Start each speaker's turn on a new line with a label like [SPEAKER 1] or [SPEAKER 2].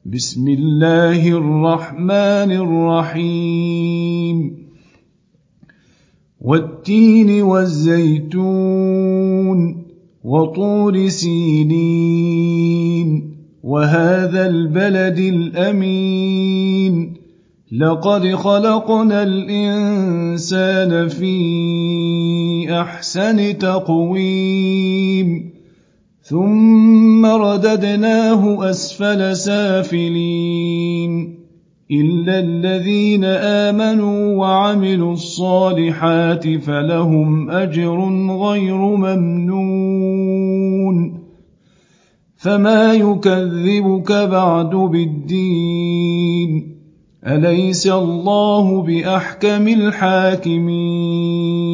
[SPEAKER 1] بسم الله الرحمن الرحيم والتين والزيتون وطور سينين وهذا البلد الأمين لقد خلقنا الإنسان في أحسن تقويم ثم رددناه أسفل سافلين إلا الذين آمنوا وعملوا الصالحات فلهم أجر غير ممنون فما يكذبك بعد بالدين أليس الله بأحكم الحاكمين